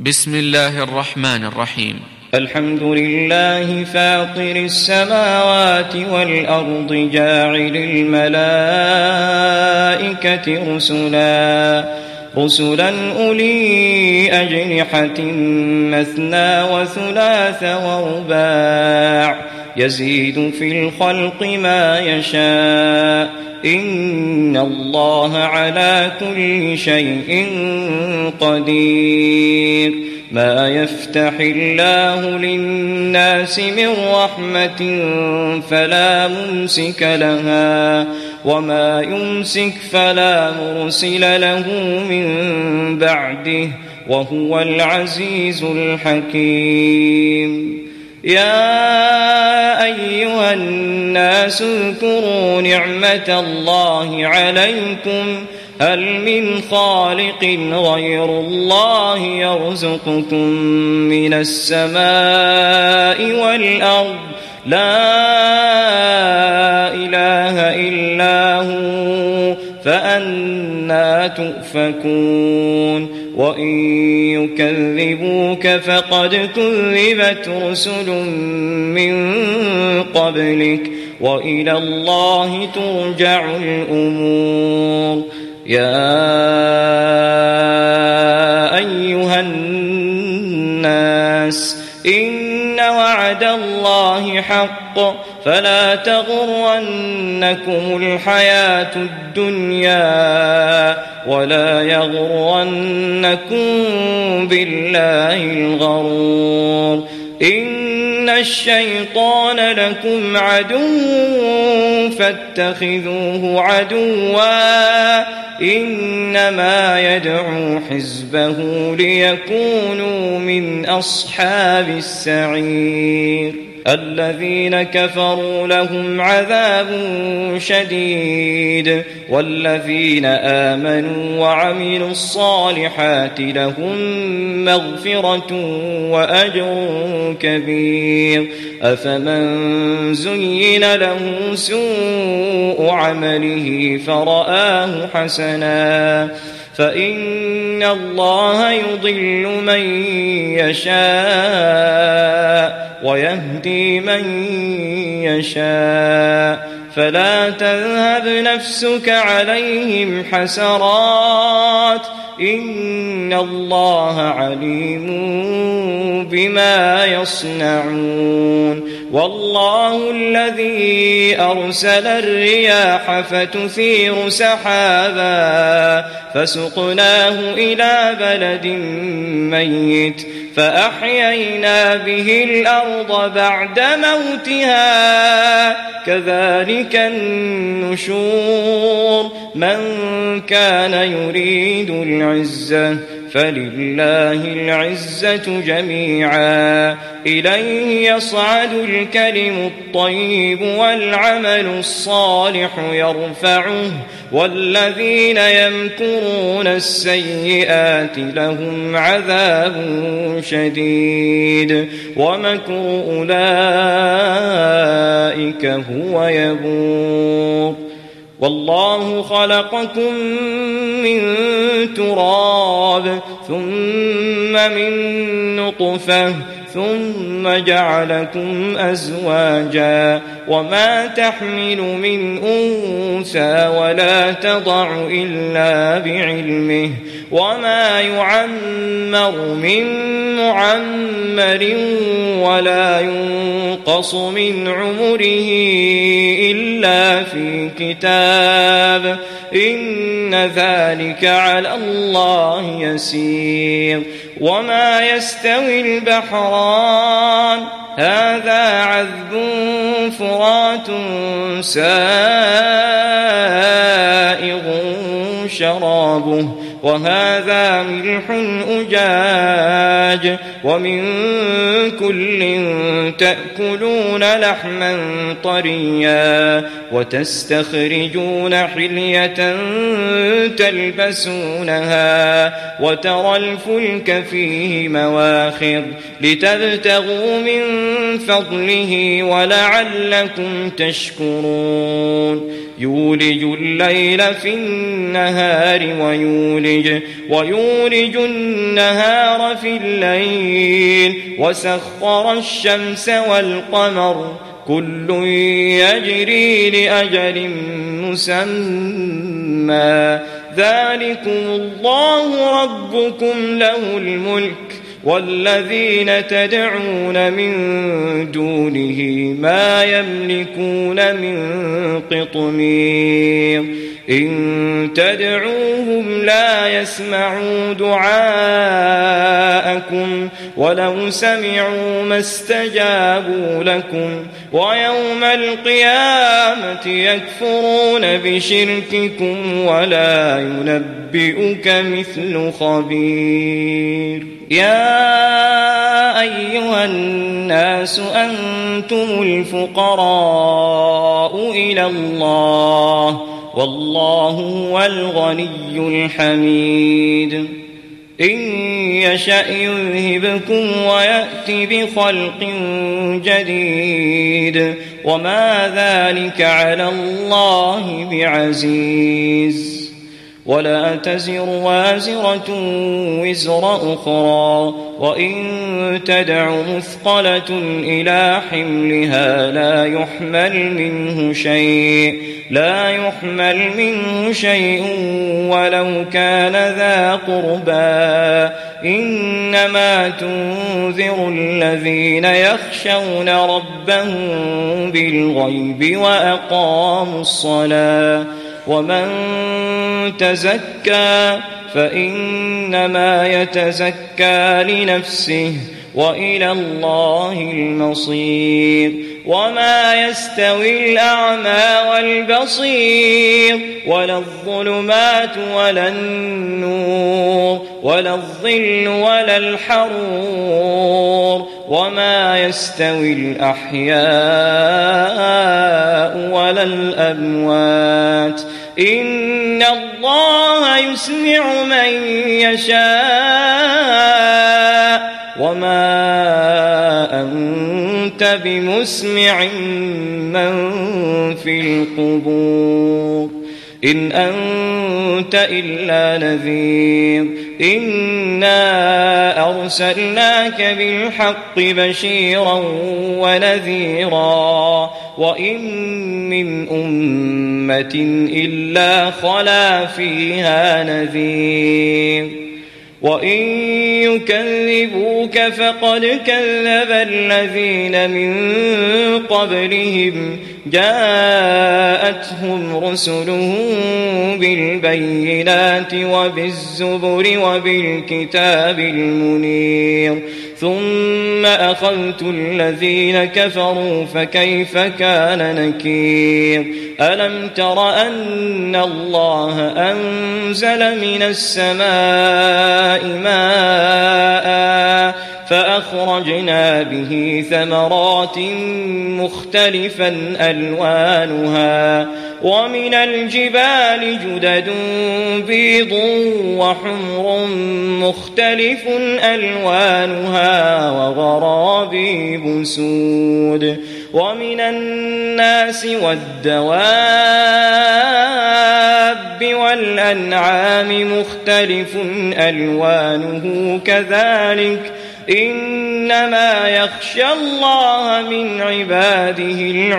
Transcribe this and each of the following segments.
بسم الله الرحمن الرحيم. الحمد لله فاطر السماوات والأرض جاعل الملائكة رسلا أولي أجنحة مثنى وثلاث ورباع يزيد في الخلق ما يشاء إن الله على كل شيء قدير. ما يفتح الله للناس من رحمة فلا ممسك لها وما يمسك فلا مرسل له من بعده وهو العزيز الحكيم. يا أيها الناس اذكروا نعمة الله عليكم هل من خالق غير الله يرزقكم من السماء والأرض لا إله إلا هو فأنى تؤفكون. وإن يكذبوك فقد كذبت رسل من قبلك وإلى الله ترجع الأمور. يا أيها الناس إن وعد الله حق فلا تغرنكم الحياة الدنيا ولا يغرنكم بالله الغرور. إن الشيطان لكم عدو فاتخذوه عدوا إنما يدعو حزبه ليكونوا من أصحاب السعير. الذين كفروا لهم عذاب شديد والذين آمنوا وعملوا الصالحات لهم مغفرة وأجر كبير. أفمن زين له سوء عمله فرآه حسنا فإن الله يضل من يشاء ويهدي من يشاء فلا تذهب نفسك عليهم حسرات إن الله عليم بما يصنعون. والله الذي أرسل الرياح فتثير سحابا فسقناه إلى بلد ميت فأحيينا به الأرض بعد موتها كذلك النشور. من كان يريد العزة فلله العزة جميعا إليه يصعد الكلم الطيب والعمل الصالح يرفعه والذين يمكرون السيئات لهم عذاب شديد ومكر أولئك هو يبور. والله خلقكم من تراب ثم من نطفة ثم جعلكم أزواجا وما تحمل من أنثى ولا تضع إلا بعلمه وما يعمر من معمر ولا ينقص من عمره إلا في كتاب إن ذلك على الله يسير. وما يستوي البحران هذا عذب فرات سائغ شرابه وهذا ملح أجاج ومن كل تأكلون لحما طريا وتستخرجون حلية تلبسونها وترى الفلك فيه مواخر لتبتغوا من فضله ولعلكم تشكرون. يولج الليل في النهار ويولج النهار في الليل وسخر الشمس والقمر كل يجري لأجل مسمى ذلكم الله ربكم له الملك والذين تدعون من دونه ما يملكون من قطمير إن تدعوهم لا يسمعوا دعاءكم ولو سمعوا ما استجابوا لكم ويوم القيامة يكفرون بشرككم ولا ينبئك مثل خبير يا أيها الناس أنتم الفقراء إلى الله والله هو الغني الحميد إن يشأ يذهبكم ويأت بخلق جديد وما ذلك على الله بعزيز ولا تزر وازرة وزر أخرى وإن تدع مثقلة إلى حملها لا يحمل منه شيء ولو كان ذا قربى إنما تنذر الذين يخشون ربهم بالغيب وأقاموا الصلاة ومن تزكى فإنما يتزكى لنفسه وإلى الله المصير وما يستوي الأعمى والبصير ولا الظلمات ولا النور ولا الظل ولا الحرور وما يستوي الأحياء ولا الأموات إن الله يسمع من يشاء وما أنت بمسمع من في القبور إن أنت إلا نذير إنا أرسلناك بالحق بشيرا ونذيرا وإن من أمة إلا خلا فيها نذير وإن يكذبوك فقد كذب الذين من قبلهم جاءتهم رسلهم بالبينات وبالزبر وبالكتاب المنير ثم أخذت الذين كفروا فكيف كان نكير ألم تر أن الله أنزل من السماء ماء فأخرجنا به ثمرات مختلفا ألوانها ومن الجبال جدد بيض وحمر مختلف ألوانها وغرابيب سود ومن الناس والدواب والأنعام مختلف ألوانه كذلك إنما يخشى الله من عباده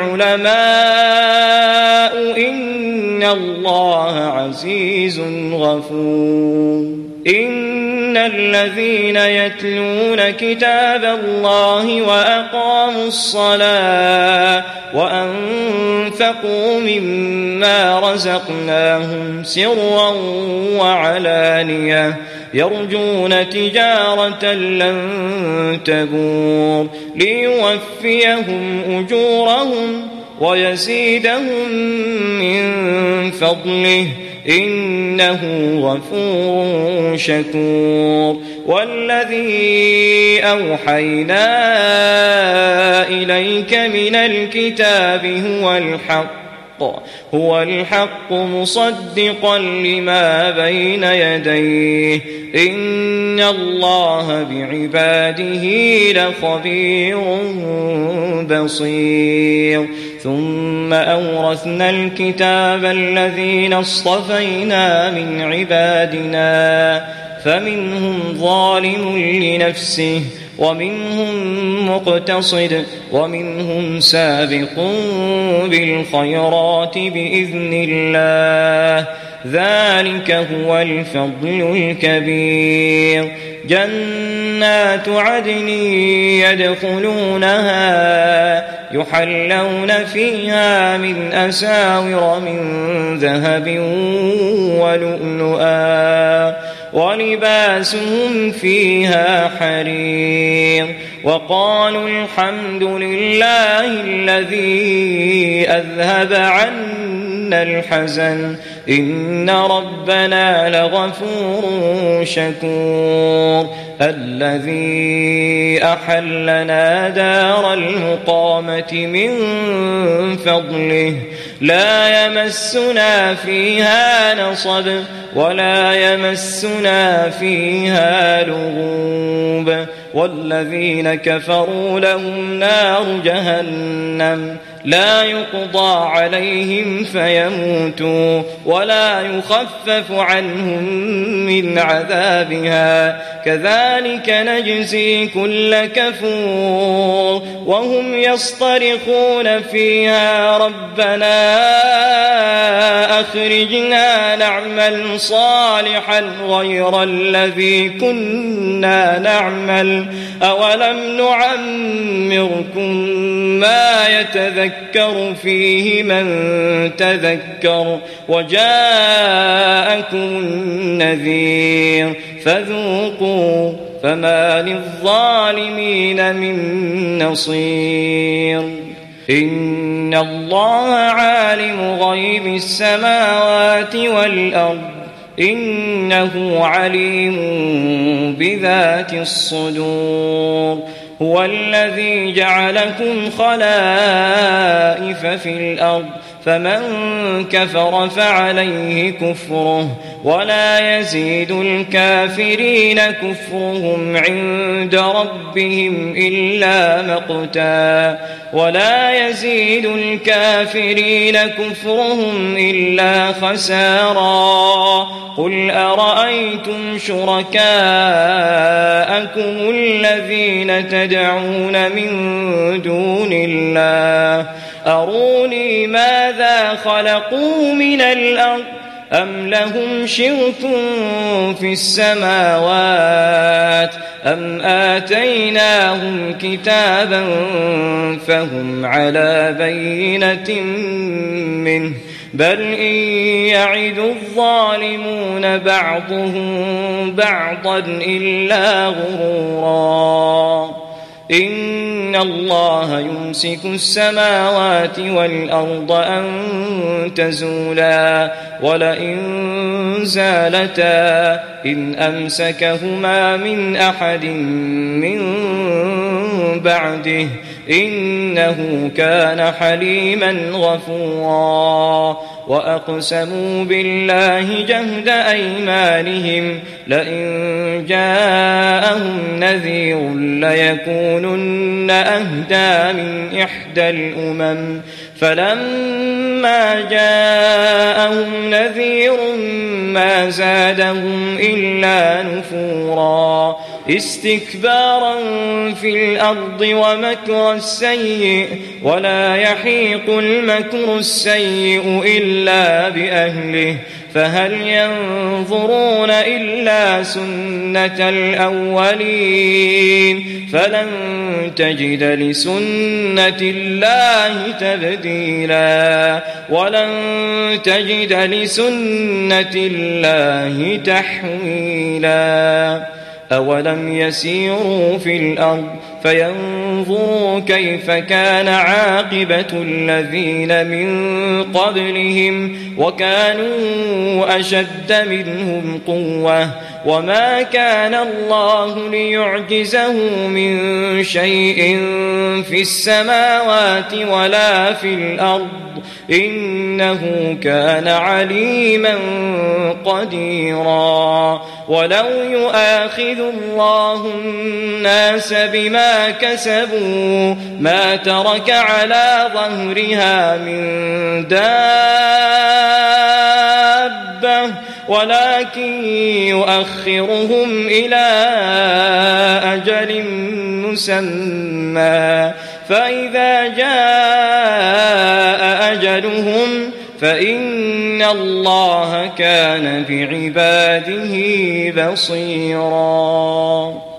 العلماء إن الله عزيز غفور إن الذين يتلون كتاب الله وأقاموا الصلاة وأنفقوا مما رزقناهم سرا وعلانية يرجون تجارة لن تبور ليوفيهم أجورهم ويزيدهم من فضله إنه غفور شكور والذي أوحينا إليك من الكتاب هو الحق هو الحق مصدقا لما بين يديه إن الله بعباده لخبير بصير ثم أورثنا الكتاب الذين اصطفينا من عبادنا فمنهم ظالم لنفسه ومنهم مقتصد ومنهم سابق بالخيرات بإذن الله ذلك هو الفضل الكبير جنات عدن يدخلونها يحلون فيها من أساور من ذهب ولؤلؤا ولباسهم فيها حرير وقالوا الحمد لله الذي أذهب عنا الحزن إن ربنا لغفور شكور الذي أحلنا دار المقامة من فضله لا يمسنا فيها نصب ولا يمسنا فيها لغوب والذين كفروا لهم نار جهنم لا يقضى عليهم فيموتوا ولا يخفف عنهم من عذابها كذلك نجزي كل كفور وهم يصطرخون فيها ربنا أخرجنا نعمل صالحا غير الذي كنا نعمل أولم نعمركم ما يتذكر فيه من تذكر وجاءكم النذير فذوقوا فما للظالمين من نصير إن الله عالم غيب السماوات والأرض إنه عليم بذات الصدور هو الذي جعلكم خلائف في الأرض فمن كفر فعليه كفره ولا يزيد الكافرين كفرهم عند ربهم إلا مقتا ولا يزيد الكافرين كفرهم إلا خسارا قل أرأيتم شركاءكم الذين تدعون من دون الله أروني ماذا خلقوا من الأرض أم لهم شرك في السماوات أم آتيناهم كتابا فهم على بينة منه بل إن يعد الظالمون بعضهم بعضا إلا غرورا إن الله يمسك السماوات والأرض أن تزولا ولئن زالتا إن أمسكهما من أحد من بعده إنه كان حليما غفورا وأقسموا بالله جهد أيمانهم لئن جاءهم نذير ليكونن أهدى من إحدى الأمم فلما جاءهم نذير ما زادهم إلا نفورا استكبارا في الأرض ومكر السيء ولا يحيق المكر السيء إلا بأهله فهل ينظرون إلا سنة الأولين فلن تجد لسنة الله تبديلا ولن تجد لسنة الله تحويلا أولم يسيروا في الأرض فينظروا كيف كان عاقبة الذين من قبلهم وكانوا أشد منهم قوة وما كان الله ليعجزه من شيء في السماوات ولا في الأرض إنه كان عليما قديرا ولو يؤاخذ الله الناس بما كسبوا ما ترك على ظهرها من دابة ولكن يؤخرهم إلى أجل مسمى فإذا جاء أجلهم فإن الله كان بعباده بصيرا.